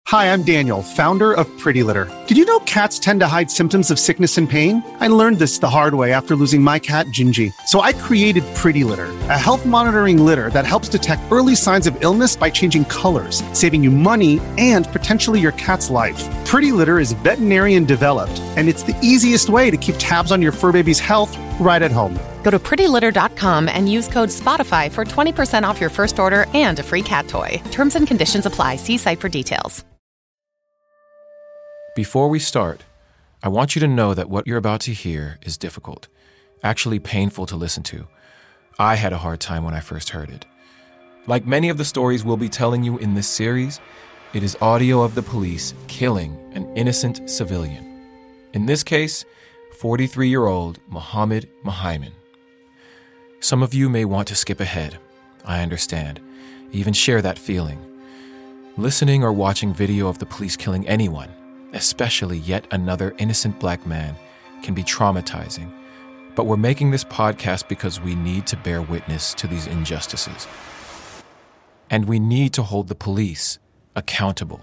Hi, I'm Daniel, founder of Pretty Litter. Did you know cats tend to hide symptoms of sickness and pain? I learned this the hard way after losing my cat, Gingy. So I created Pretty Litter, a health monitoring litter that helps detect early signs of illness by changing colors, saving you money and potentially your cat's life. Pretty Litter is veterinarian developed, and it's the easiest way to keep tabs on your fur baby's health right at home. Go to prettylitter.com and use code SPOTIFY for 20% off your first order and a free cat toy. Terms and conditions apply. See site for details. Before we start, I want you to know that what you're about to hear is difficult, actually painful to listen to. I had a hard time when I first heard it. Like many of the stories we'll be telling you in this series, it is audio of the police killing an innocent civilian. In this case, 43-year-old Mohammed Mahaiman. Some of you may want to skip ahead. I understand. Even share that feeling. Listening or watching video of the police killing anyone, especially yet another innocent black man, can be traumatizing. But we're making this podcast because we need to bear witness to these injustices. And we need to hold the police accountable.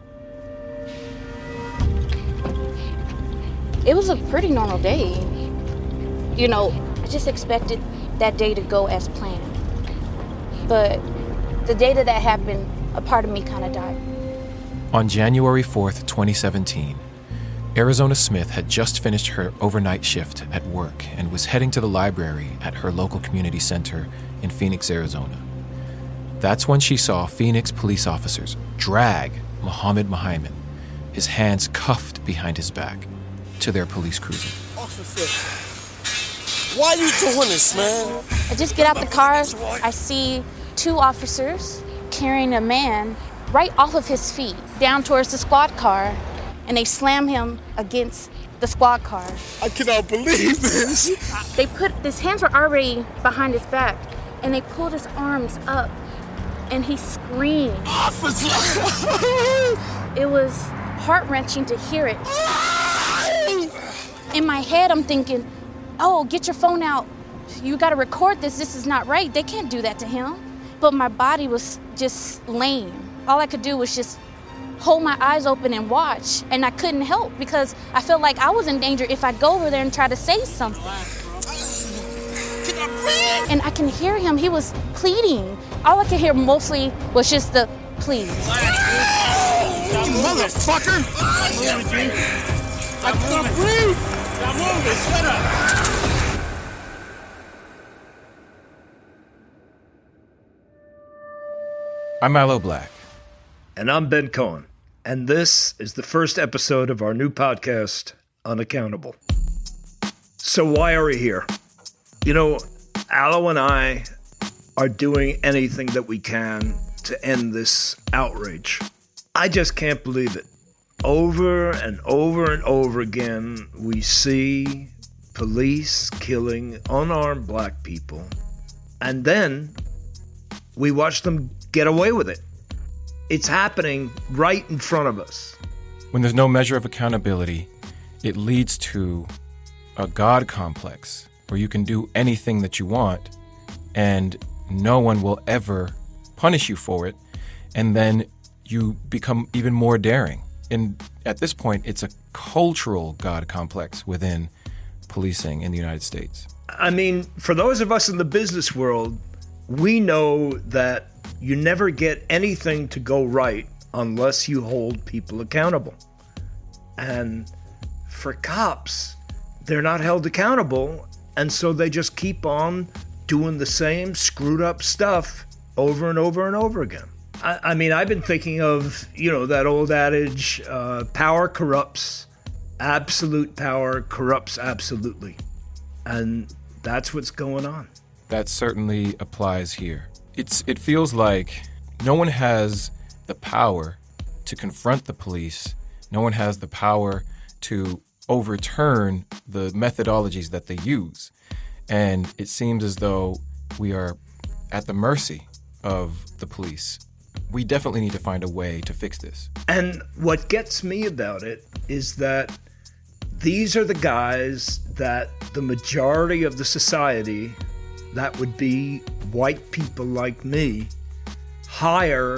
It was a pretty normal day. You know, I just expected that day to go as planned. But the day that happened, a part of me kind of died. On January 4th, 2017, Arizona Smith had just finished her overnight shift at work and was heading to the library at her local community center in Phoenix, Arizona. That's when she saw Phoenix police officers drag Mohammed Mahaiman, his hands cuffed behind his back, to their police cruiser. Officer, why are you doing this, man? I just get out the car, I see two officers carrying a man right off of his feet down towards the squad car, and they slam him against the squad car. I cannot believe this. His hands were already behind his back, and they pulled his arms up, and he screamed. Officer! It was heart-wrenching to hear it. In my head, I'm thinking, oh, get your phone out. You gotta record this. This is not right. They can't do that to him. But my body was just lame. All I could do was just hold my eyes open and watch, and I couldn't help because I felt like I was in danger if I go over there and try to say something. And I can hear him. He was pleading. All I could hear mostly was just the please. You motherfucker! I can't breathe! Stop moving, shut up! I'm Aloe Black. And I'm Ben Cohen. And this is the first episode of our new podcast, Unaccountable. So why are we here? You know, Aloe and I are doing anything that we can to end this outrage. I just can't believe it. Over and over and over again, we see police killing unarmed black people. And then we watch them get away with it. It's happening right in front of us. When there's no measure of accountability, it leads to a God complex where you can do anything that you want and no one will ever punish you for it. And then you become even more daring. And at this point, it's a cultural God complex within policing in the United States. I mean, for those of us in the business world, we know that you never get anything to go right unless you hold people accountable. And for cops, they're not held accountable, and so they just keep on doing the same screwed up stuff over and over and over again. I mean, I've been thinking of, that old adage, power corrupts, absolute power corrupts absolutely. And that's what's going on. That certainly applies here. It feels like no one has the power to confront the police. No one has the power to overturn the methodologies that they use. And it seems as though we are at the mercy of the police. We definitely need to find a way to fix this. And what gets me about it is that these are the guys that the majority of the society, that would be white people like me, hire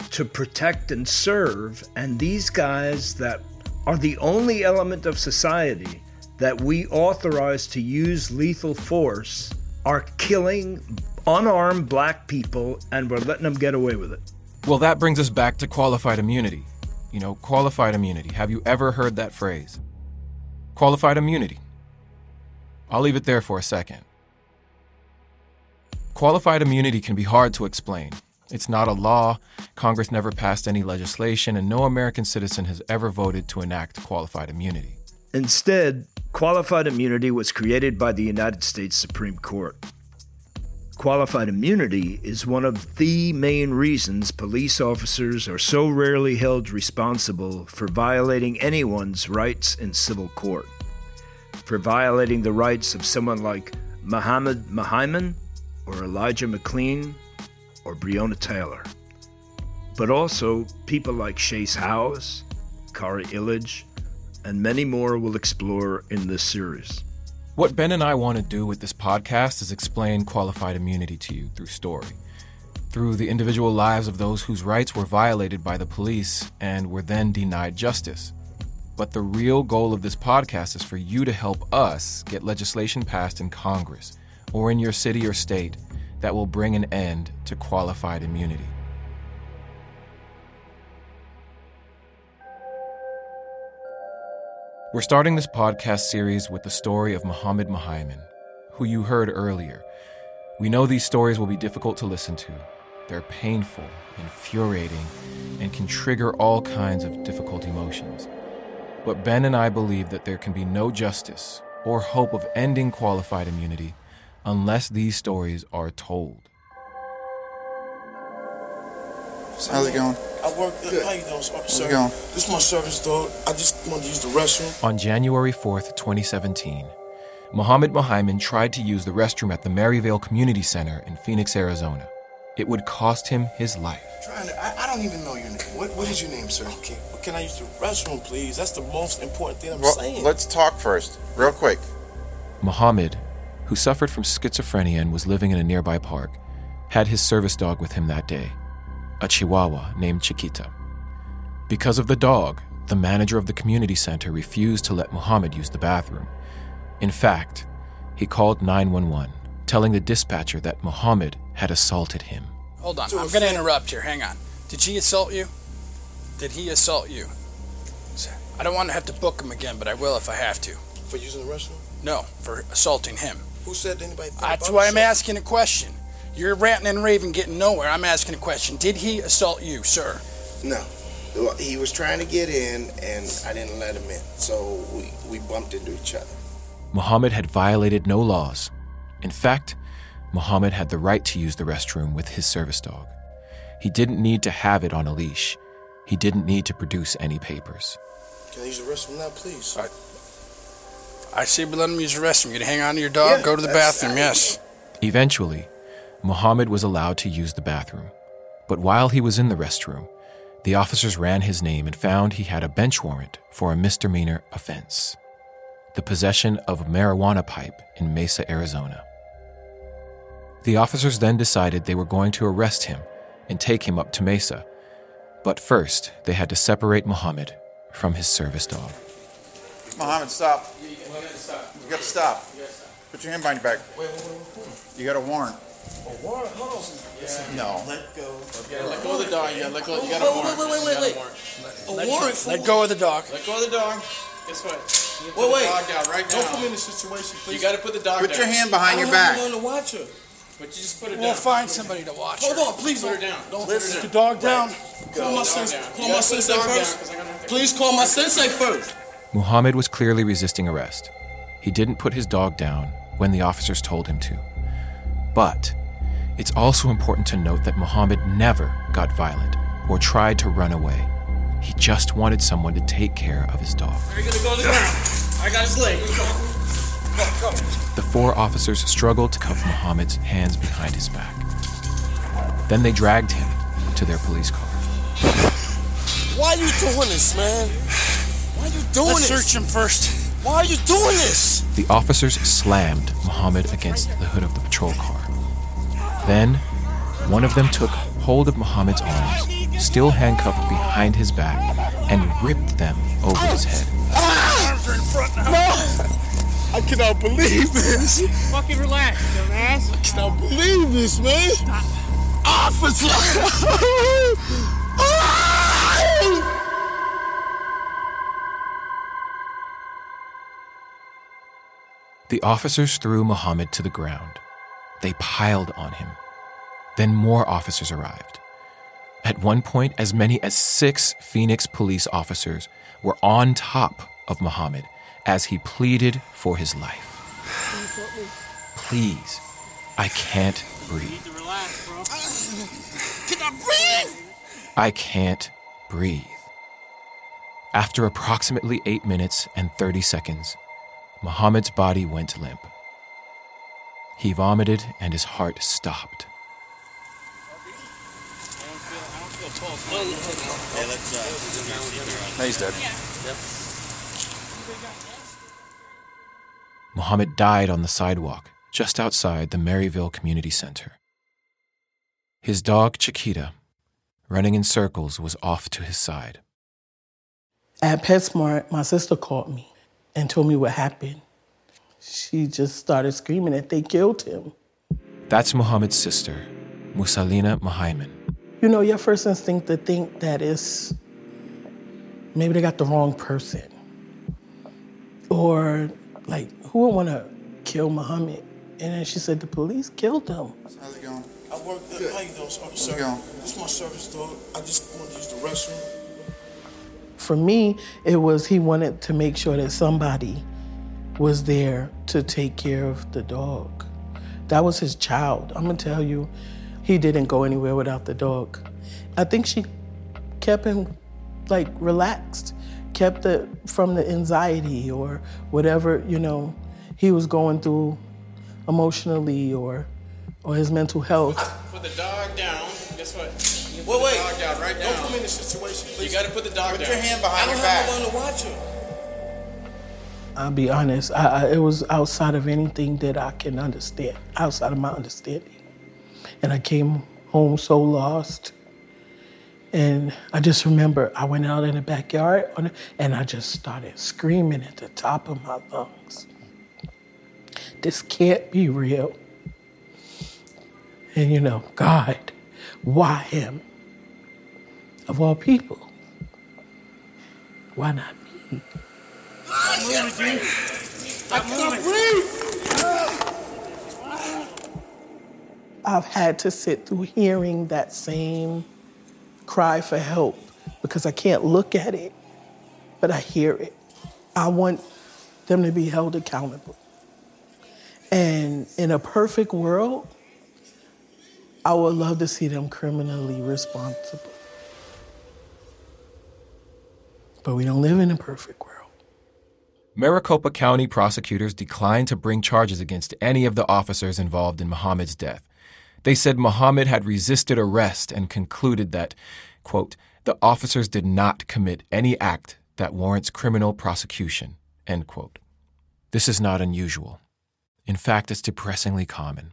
to protect and serve, and these guys that are the only element of society that we authorize to use lethal force are killing unarmed black people, and we're letting them get away with it. Well, that brings us back to qualified immunity. You know, qualified immunity. Have you ever heard that phrase? Qualified immunity. I'll leave it there for a second. Qualified immunity can be hard to explain. It's not a law, Congress never passed any legislation, and no American citizen has ever voted to enact qualified immunity. Instead, qualified immunity was created by the United States Supreme Court. Qualified immunity is one of the main reasons police officers are so rarely held responsible for violating anyone's rights in civil court. For violating the rights of someone like Muhammad Muhammad or Elijah McClain or Breonna Taylor. But also people like Chase Howes, Kari Illich, and many more we'll explore in this series. What Ben and I want to do with this podcast is explain qualified immunity to you through story, through the individual lives of those whose rights were violated by the police and were then denied justice. But the real goal of this podcast is for you to help us get legislation passed in Congress or in your city or state that will bring an end to qualified immunity. We're starting this podcast series with the story of Muhammad Muhammad, who you heard earlier. We know these stories will be difficult to listen to. They're painful, infuriating, and can trigger all kinds of difficult emotions. But Ben and I believe that there can be no justice or hope of ending qualified immunity unless these stories are told. How's it going? I work good. How you doing, sir? How's it going? This is my service dog. I just wanted to use the restroom. On January 4th, 2017, Muhammad Muhammad tried to use the restroom at the Maryvale Community Center in Phoenix, Arizona. It would cost him his life. I don't even know your name. What is your name, sir? Okay, but can I use the restroom, please? That's the most important thing I'm saying. Let's talk first, real quick. Muhammad, who suffered from schizophrenia and was living in a nearby park, had his service dog with him that day, a Chihuahua named Chiquita. Because of the dog, the manager of the community center refused to let Muhammad use the bathroom. In fact, he called 911, telling the dispatcher that Muhammad had assaulted him. Hold on, I'm going to interrupt here. Hang on. Did she assault you? Did he assault you? I don't want to have to book him again, but I will if I have to. For using the restroom? No, for assaulting him. Who said anybody? That's why I'm asking a question. You're ranting and raving, getting nowhere. I'm asking a question. Did he assault you, sir? No. He was trying to get in, and I didn't let him in. So we bumped into each other. Muhammad had violated no laws. In fact, Muhammad had the right to use the restroom with his service dog. He didn't need to have it on a leash. He didn't need to produce any papers. Can I use the restroom now, please? I say we let him use the restroom. You hang on to your dog, go to the bathroom, yes. Eventually, Muhammad was allowed to use the bathroom. But while he was in the restroom, the officers ran his name and found he had a bench warrant for a misdemeanor offense: the possession of a marijuana pipe in Mesa, Arizona. The officers then decided they were going to arrest him and take him up to Mesa. But first, they had to separate Muhammad from his service dog. Muhammad, stop. You gotta stop. Put your hand behind your back. Wait. You got a warrant. A warrant? Hold on. No. Let go. Yeah, let go of the dog. You got a warrant. Wait. A warrant for Let go of the dog. Let go of the dog. Guess what? Wait. The dog down right now. Don't put me in this situation, please. You got to put the dog down. Put your hand behind your back. I don't want to watch her. But you just put it down. We'll find somebody to watch her. Hold on, please. Put her down. Don't Put her listen. Put the dog down. Call my sensei. Call my sensei first. Down, Please call my sensei first. Muhammad was clearly resisting arrest. He didn't put his dog down when the officers told him to. But it's also important to note that Muhammad never got violent or tried to run away. He just wanted someone to take care of his dog. You're going to go to the ground. I got his leg. Go. The four officers struggled to cuff Muhammad's hands behind his back. Then they dragged him to their police car. Why are you doing this, man? Why are you doing Let's this? search him first. Why are you doing this? The officers slammed Muhammad against the hood of the patrol car. Then, one of them took hold of Muhammad's arms still handcuffed behind his back, and ripped them over his head. Arms are in front now. No! I cannot believe this. Fucking relax, dumbass. I cannot believe this, man. Officer! The officers threw Muhammad to the ground. They piled on him. Then more officers arrived. At one point, as many as 6 Phoenix police officers were on top of Muhammad as he pleaded for his life. Please, I can't breathe. You need to relax, bro. Can I breathe? I can't breathe. After approximately 8 minutes and 30 seconds, Muhammad's body went limp. He vomited and his heart stopped. No, he's dead. Muhammad died on the sidewalk just outside the Maryville Community Center. His dog, Chiquita, running in circles, was off to his side. At PetSmart, my sister called me and told me what happened. She just started screaming that they killed him. That's Muhammad's sister, Musalina Mahaiman. You know, your first instinct to think that is maybe they got the wrong person. Or, like, who would want to kill Muhammad? And then she said the police killed him. How's it going? I work there. How you doing, sir? How's it going? This is my service dog. I just want to use the restroom. For me, it was he wanted to make sure that somebody was there to take care of the dog. That was his child. I'm gonna tell you, he didn't go anywhere without the dog. I think she kept him, like, relaxed, kept it from the anxiety or whatever, you know, he was going through emotionally or his mental health. Put the dog down. Guess what? You Wait, put wait. the dog down right Don't now. put me in this situation, please. You gotta put the dog Put down. your hand behind I your don't have back. no one to watch him. I'll be honest, it was outside of anything that I can understand, outside of my understanding. And I came home so lost. And I just remember I went out in the backyard and I just started screaming at the top of my lungs. This can't be real. And you know, God, why him? Of all people, why not me? I cannot breathe. I've had to sit through hearing that same cry for help because I can't look at it, but I hear it. I want them to be held accountable. And in a perfect world, I would love to see them criminally responsible. But we don't live in a perfect world. Maricopa County prosecutors declined to bring charges against any of the officers involved in Muhammad's death. They said Muhammad had resisted arrest and concluded that, quote, the officers did not commit any act that warrants criminal prosecution, end quote. This is not unusual. In fact, it's depressingly common.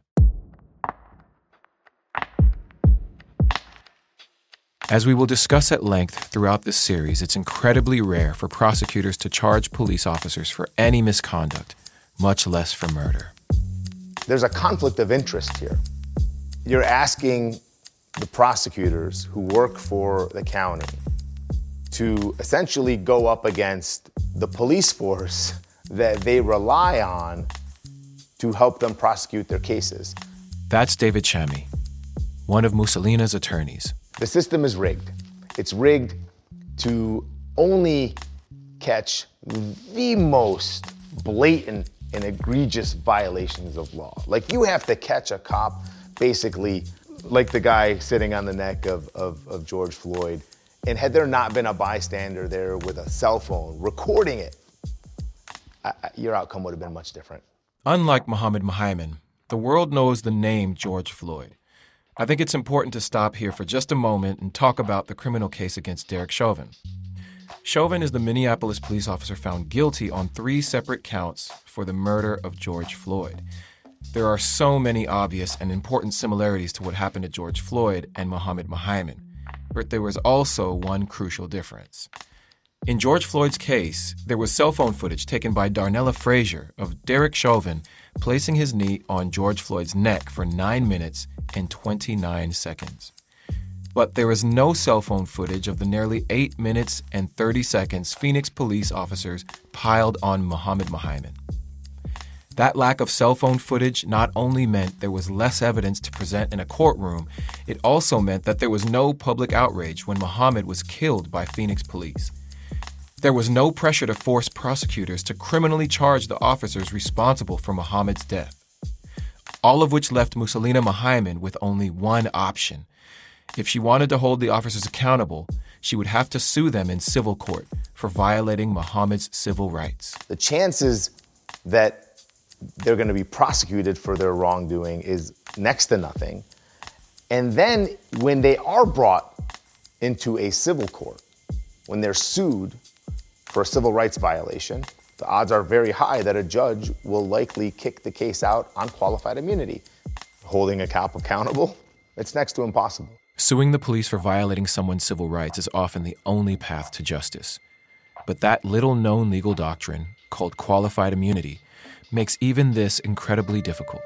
As we will discuss at length throughout this series, it's incredibly rare for prosecutors to charge police officers for any misconduct, much less for murder. There's a conflict of interest here. You're asking the prosecutors who work for the county to essentially go up against the police force that they rely on to help them prosecute their cases. That's David Chami, one of Musalina's attorneys. The system is rigged. It's rigged to only catch the most blatant and egregious violations of law. Like, you have to catch a cop basically like the guy sitting on the neck of George Floyd. And had there not been a bystander there with a cell phone recording it, your outcome would have been much different. Unlike Muhammad Mahaiman, the world knows the name George Floyd. I think it's important to stop here for just a moment and talk about the criminal case against Derek Chauvin. Chauvin is the Minneapolis police officer found guilty on 3 separate counts for the murder of George Floyd. There are so many obvious and important similarities to what happened to George Floyd and Muhammad Mahaiman. But there was also one crucial difference. In George Floyd's case, there was cell phone footage taken by Darnella Frazier of Derek Chauvin placing his knee on George Floyd's neck for 9 minutes and 29 seconds. But there is no cell phone footage of the nearly 8 minutes and 30 seconds Phoenix police officers piled on Muhammad Muhammad. That lack of cell phone footage not only meant there was less evidence to present in a courtroom, it also meant that there was no public outrage when Muhammad was killed by Phoenix police. There was no pressure to force prosecutors to criminally charge the officers responsible for Muhammad's death. All of which left Muselina Muhammad with only one option. If she wanted to hold the officers accountable, she would have to sue them in civil court for violating Muhammad's civil rights. The chances that they're going to be prosecuted for their wrongdoing is next to nothing. And then when they are brought into a civil court, when they're sued for a civil rights violation, the odds are very high that a judge will likely kick the case out on qualified immunity. Holding a cop accountable, it's next to impossible. Suing the police for violating someone's civil rights is often the only path to justice. But that little-known legal doctrine, called qualified immunity, makes even this incredibly difficult.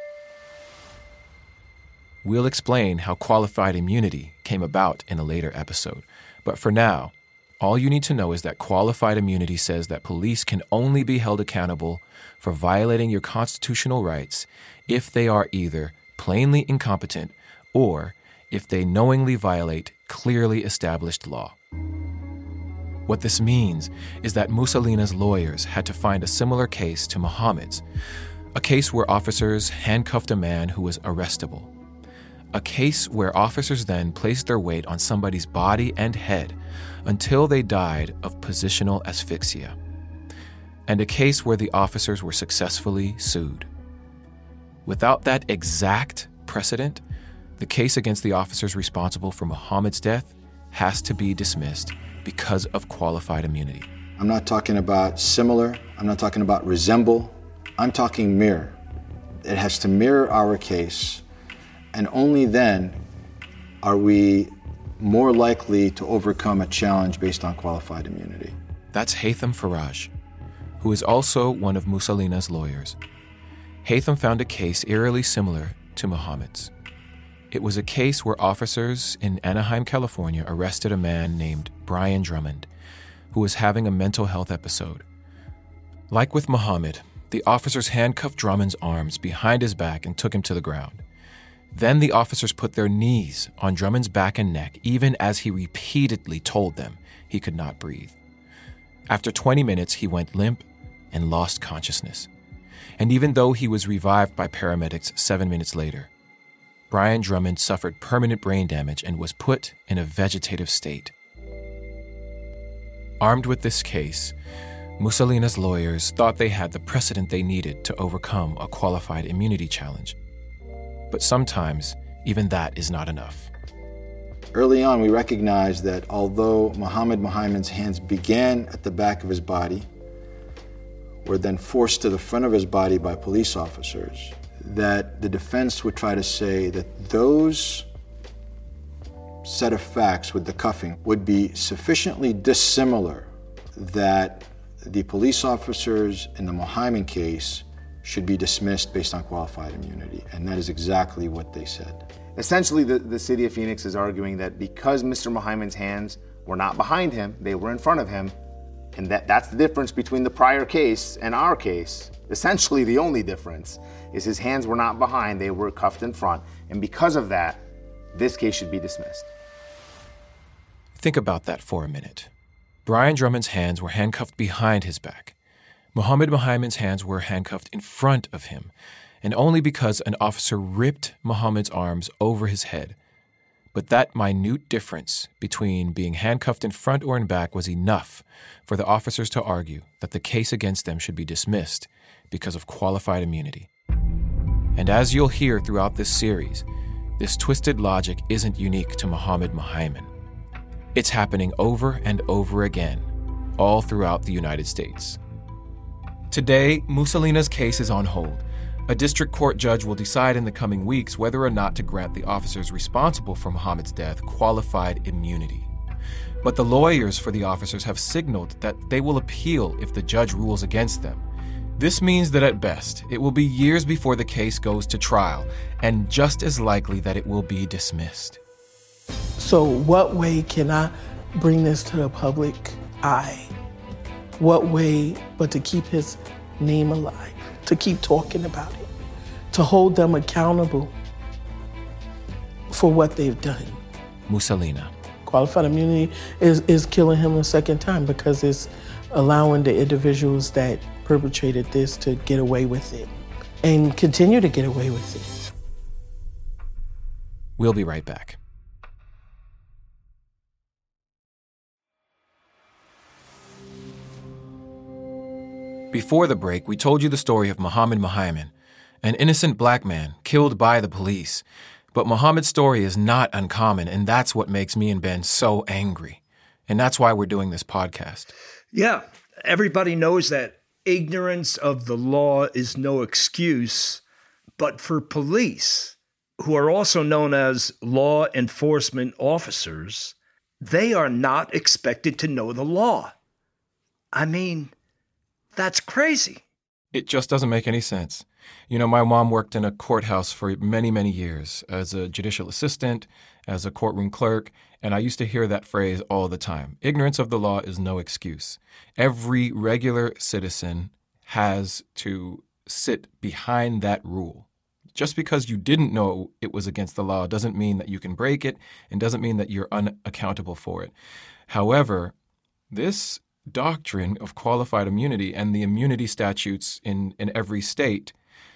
We'll explain how qualified immunity came about in a later episode, but for now, all you need to know is that qualified immunity says that police can only be held accountable for violating your constitutional rights if they are either plainly incompetent or if they knowingly violate clearly established law. What this means is that Muselina's lawyers had to find a similar case to Muhammad's, a case where officers handcuffed a man who was arrestable, a case where officers then placed their weight on somebody's body and head until they died of positional asphyxia, and a case where the officers were successfully sued. Without that exact precedent, the case against the officers responsible for Muhammad's death has to be dismissed because of qualified immunity. I'm not talking about similar, I'm not talking about resemble, I'm talking mirror. It has to mirror our case, and only then are we more likely to overcome a challenge based on qualified immunity. That's Haytham Faraj, who is also one of Muselina's lawyers. Haytham found a case eerily similar to Muhammad's. It was a case where officers in Anaheim, California arrested a man named Brian Drummond, who was having a mental health episode. Like with Muhammad, the officers handcuffed Drummond's arms behind his back and took him to the ground. Then the officers put their knees on Drummond's back and neck, even as he repeatedly told them he could not breathe. After 20 minutes, he went limp and lost consciousness. And even though he was revived by paramedics 7 minutes later, Brian Drummond suffered permanent brain damage and was put in a vegetative state. Armed with this case, Muselina's lawyers thought they had the precedent they needed to overcome a qualified immunity challenge. But sometimes, even that is not enough. Early on, we recognized that although Muhammad's hands began at the back of his body, were then forced to the front of his body by police officers, that the defense would try to say that those set of facts with the cuffing would be sufficiently dissimilar that the police officers in the Muhammad case should be dismissed based on qualified immunity. And that is exactly what they said. Essentially, the city of Phoenix is arguing that because Mr. Muhammad's hands were not behind him, they were in front of him, and that's the difference between the prior case and our case. Essentially, the only difference is his hands were not behind, they were cuffed in front. And because of that, this case should be dismissed. Think about that for a minute. Brian Drummond's hands were handcuffed behind his back. Muhammad's hands were handcuffed in front of him, and only because an officer ripped Muhammad's arms over his head. But that minute difference between being handcuffed in front or in back was enough for the officers to argue that the case against them should be dismissed because of qualified immunity. And as you'll hear throughout this series, this twisted logic isn't unique to Muhammad. It's happening over and over again, all throughout the United States. Today, Muselina's case is on hold, A district court judge will decide in the coming weeks whether or not to grant the officers responsible for Muhammad's death qualified immunity. But the lawyers for the officers have signaled that they will appeal if the judge rules against them. This means that at best, it will be years before the case goes to trial, and just as likely that it will be dismissed. So what way can I bring this to the public eye? What way but to keep his name alive, to keep talking about it, to hold them accountable for what they've done. Muselina. Qualified immunity is killing him a second time because it's allowing the individuals that perpetrated this to get away with it and continue to get away with it. We'll be right back. Before the break, we told you the story of Muhammad Muhaimin, an innocent black man killed by the police. But Muhammad's story is not uncommon, and that's what makes me and Ben so angry. And that's why we're doing this podcast. Yeah, everybody knows that ignorance of the law is no excuse, but for police, who are also known as law enforcement officers, they are not expected to know the law. I mean, that's crazy. It just doesn't make any sense. You know, my mom worked in a courthouse for many, many years as a judicial assistant, as a courtroom clerk, and I used to hear that phrase all the time. Ignorance of the law is no excuse. Every regular citizen has to sit behind that rule. Just because you didn't know it was against the law doesn't mean that you can break it and doesn't mean that you're unaccountable for it. However, this doctrine of qualified immunity and the immunity statutes in every state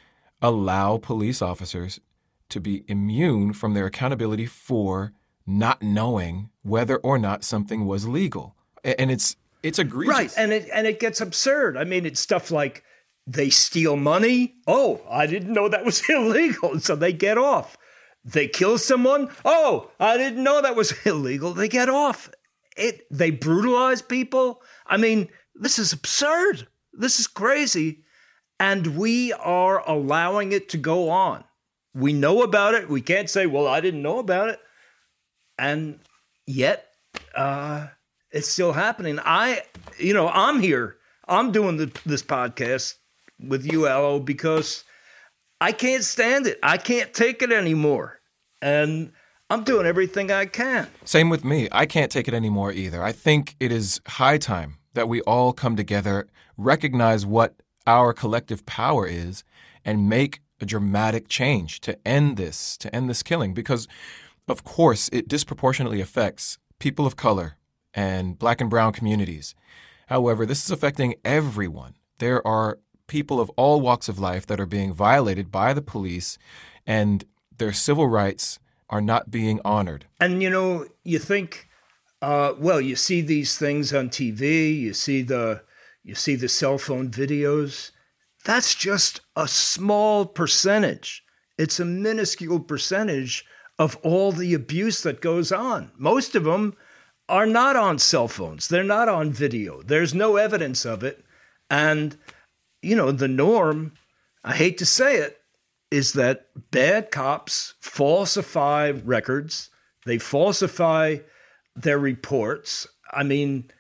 allow police officers to be immune from their accountability for not knowing whether or not something was legal. And it's egregious. Right, and it gets absurd. I mean, it's stuff like they steal money. Oh, I didn't know that was illegal, so they get off. They kill someone. Oh, I didn't know that was illegal. They get off. They brutalize people. I mean, this is absurd. This is crazy. And we are allowing it to go on. We know about it. We can't say, well, I didn't know about it. And yet, it's still happening. I'm here. I'm doing this podcast with you, Aloe, because I can't stand it. I can't take it anymore. And I'm doing everything I can. Same with me. I can't take it anymore either. I think it is high time that we all come together, recognize what our collective power is, and make a dramatic change to end this killing. Because, of course, it disproportionately affects people of color and black and brown communities. However, this is affecting everyone. There are people of all walks of life that are being violated by the police, and their civil rights are not being honored. And, you think, you see these things on TV, you see the cell phone videos. That's just a small percentage. It's a minuscule percentage of all the abuse that goes on. Most of them are not on cell phones. They're not on video. There's no evidence of it. And, the norm, I hate to say it, is that bad cops falsify records. They falsify their reports. I mean,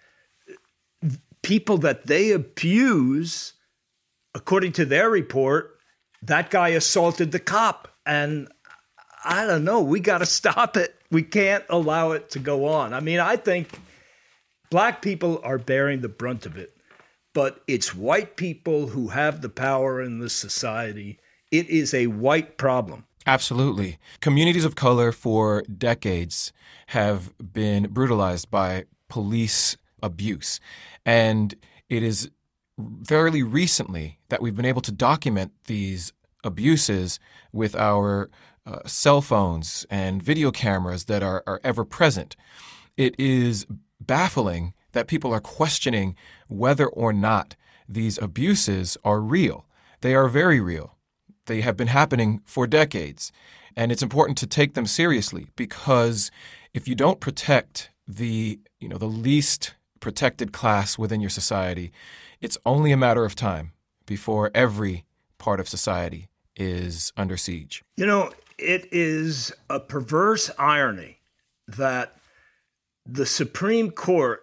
people that they abuse, according to their report, that guy assaulted the cop. And I don't know, we got to stop it. We can't allow it to go on. I mean, I think black people are bearing the brunt of it, but it's white people who have the power in this society. It is a white problem. Absolutely. Communities of color for decades have been brutalized by police abuse. And it is fairly recently that we've been able to document these abuses with our cell phones and video cameras that are ever present. It is baffling that people are questioning whether or not these abuses are real. They are very real. They have been happening for decades. And it's important to take them seriously, because if you don't protect the least protected class within your society, it's only a matter of time before every part of society is under siege? You know, it is a perverse irony that the Supreme Court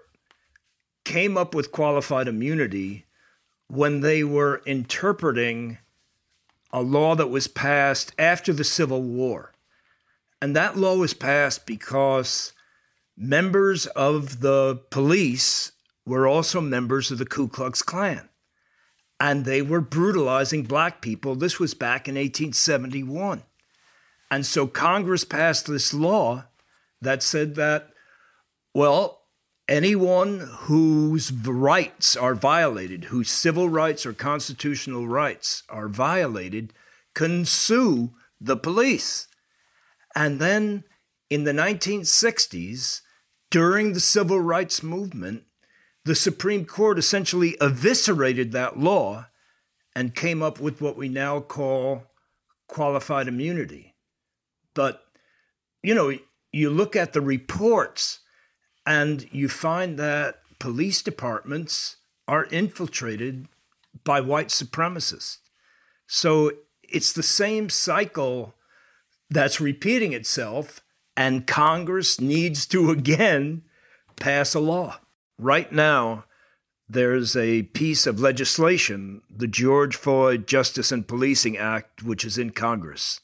came up with qualified immunity when they were interpreting a law that was passed after the Civil War. And that law was passed because members of the police were also members of the Ku Klux Klan. And they were brutalizing black people. This was back in 1871. And so Congress passed this law that said that, well, anyone whose rights are violated, whose civil rights or constitutional rights are violated, can sue the police. And then in the 1960s, during the civil rights movement, the Supreme Court essentially eviscerated that law and came up with what we now call qualified immunity. But, you know, you look at the reports and you find that police departments are infiltrated by white supremacists. So it's the same cycle that's repeating itself, and Congress needs to again pass a law. Right now, there's a piece of legislation, the George Floyd Justice and Policing Act, which is in Congress.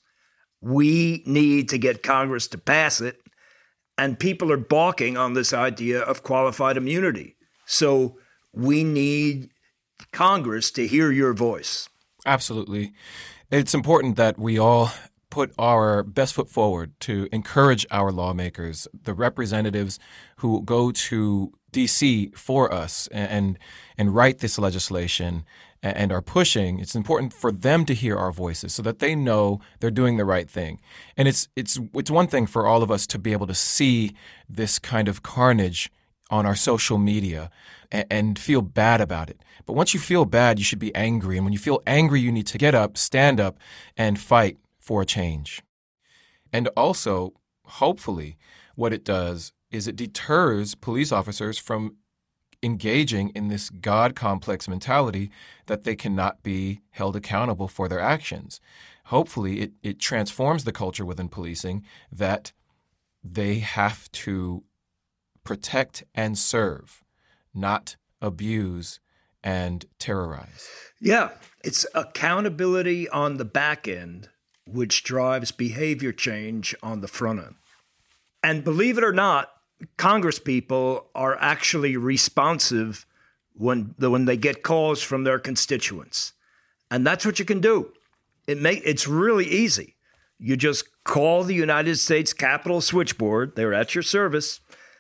We need to get Congress to pass it, and people are balking on this idea of qualified immunity. So we need Congress to hear your voice. Absolutely. It's important that we all put our best foot forward to encourage our lawmakers, the representatives who go to D.C. for us and write this legislation and are pushing. It's important for them to hear our voices so that they know they're doing the right thing. And it's one thing for all of us to be able to see this kind of carnage on our social media and feel bad about it. But once you feel bad, you should be angry. And when you feel angry, you need to get up, stand up, and fight for a change. And also, hopefully, what it does is it deters police officers from engaging in this God complex mentality that they cannot be held accountable for their actions. Hopefully, it transforms the culture within policing that they have to protect and serve, not abuse and terrorize. Yeah, it's accountability on the back end, which drives behavior change on the front end. And believe it or not, Congress people are actually responsive when they get calls from their constituents. And that's what you can do. It's really easy. You just call the United States Capitol Switchboard. They're at your service,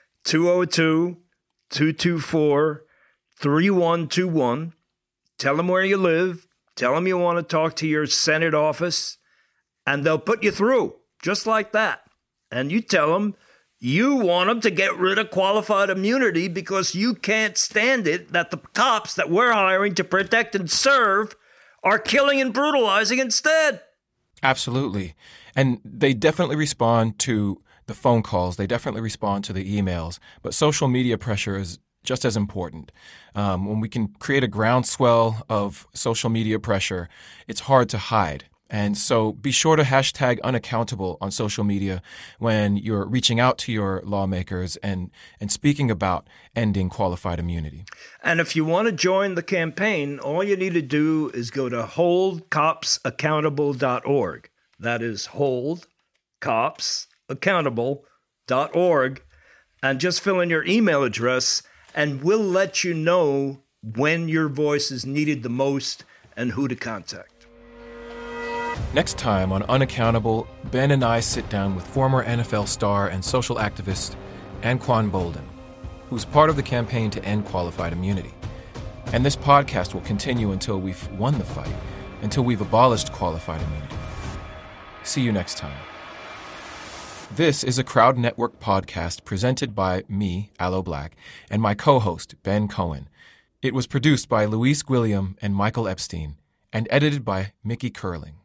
202-224-3121. Tell them where you live. Tell them you want to talk to your Senate office. And they'll put you through, just like that. And you tell them you want them to get rid of qualified immunity because you can't stand it that the cops that we're hiring to protect and serve are killing and brutalizing instead. Absolutely. And they definitely respond to the phone calls. They definitely respond to the emails. But social media pressure is just as important. When we can create a groundswell of social media pressure, it's hard to hide. And so be sure to hashtag unaccountable on social media when you're reaching out to your lawmakers and speaking about ending qualified immunity. And if you want to join the campaign, all you need to do is go to holdcopsaccountable.org. That is holdcopsaccountable.org. And just fill in your email address, and we'll let you know when your voice is needed the most and who to contact. Next time on Unaccountable, Ben and I sit down with former NFL star and social activist Anquan Boldin, who's part of the campaign to end qualified immunity. And this podcast will continue until we've won the fight, until we've abolished qualified immunity. See you next time. This is a Crowd Network podcast presented by me, Aloe Black, and my co-host, Ben Cohen. It was produced by Luis Guilliam and Michael Epstein, and edited by Mickey Curling.